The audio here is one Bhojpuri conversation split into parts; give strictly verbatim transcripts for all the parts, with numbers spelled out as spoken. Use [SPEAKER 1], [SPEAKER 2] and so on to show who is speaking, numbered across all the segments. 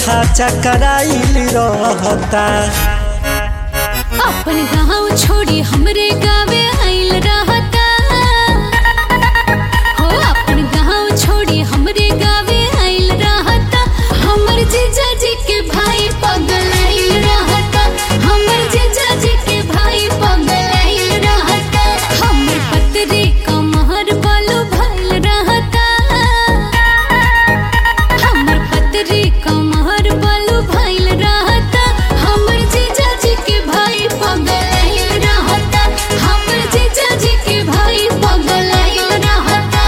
[SPEAKER 1] माथा चकराइल रहता।
[SPEAKER 2] अपन गाँव छोड़ी हमरे गावे आइल रहता। हो अपन गाँव छोड़ी हमरे गावे आइल रहता। हमर जीजा जी के भाई पगल आइल रहता। हमर जीजा जी के भाई पगल आइल रहता। हमर पतरे कमहर बालू भइल रहता। हमर पतरे कमहर बालू भइल रहता। हमर जीजा जी के भाई पगल आइल रहता। हमर जीजा जी के भाई पगल आइल रहता।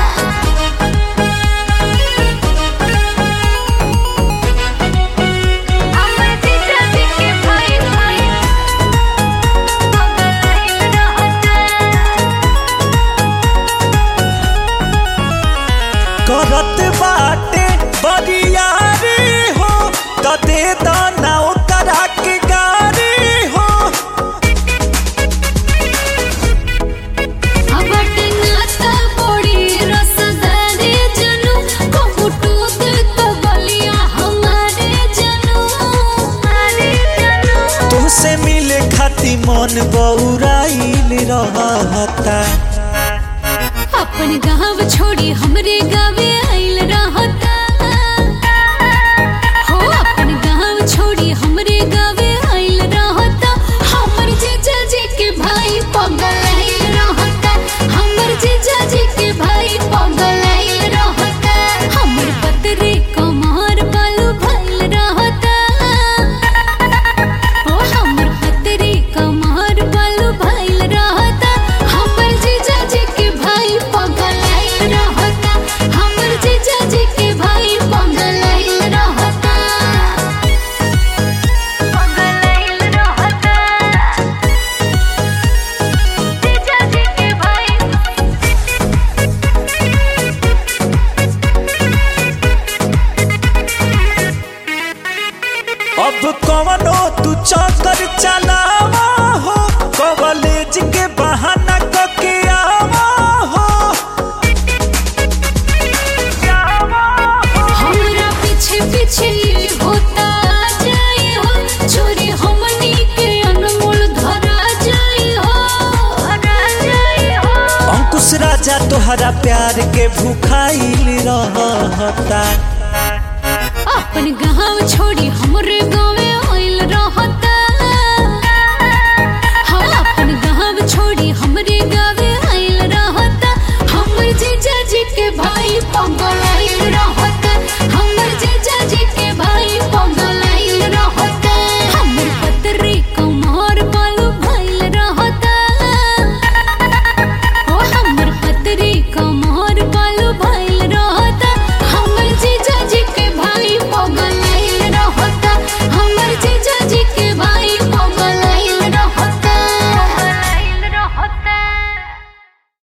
[SPEAKER 2] हमर जीजा जी के भाई भाई पगल आइल रहता।
[SPEAKER 1] करत बाटे बरियारी हो त दे दाना उतरा के गारी हो।
[SPEAKER 2] अबट नाता बड़ी रसदारे जनू कहू टूट तो बलिया हमारे जनू हमारे जनू।
[SPEAKER 1] तुहसे मिले खाती मन बौराइल रहता।
[SPEAKER 2] अपन गाँव छोड़ी हमरे गावे आइल रहता। हो अपन गाँव छोड़ी हमरे गावे आइल रहता। हमर जीजा जी के भाई पगल आइल रहता। हमर जीजा जी के भाई पगल आइल रहता। हमर पतरे कमर बालू भइल रहता। हो हमर पतरे कमर बालू भइल रहता। हमर जीजा जी के भाई पगल आइल रहता। हमर जीजा जी के भाई पगल आइल रहता। पगल आइल रहता। जीजा जी के भाई
[SPEAKER 1] अब कवनो तू चक्कर चलावा हो, कॉलेज के बहाना कके आवा हो।
[SPEAKER 2] हमरा पीछे पीछे होता जाई हो। चोरी हमनी के अनमोल धरा जाई हो धरा जाई हो।
[SPEAKER 1] अंकुश राजा तोहरा प्यार के भूखाइल रहता।
[SPEAKER 2] अपन गाँव छोड़ी हमरे गाँवे